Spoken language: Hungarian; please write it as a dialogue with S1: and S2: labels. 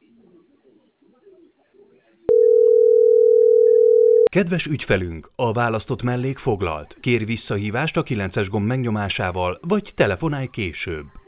S1: Kedves ügyfelünk, a választott mellék foglalt. Kérj visszahívást a 9-es gomb megnyomásával, vagy telefonálj később.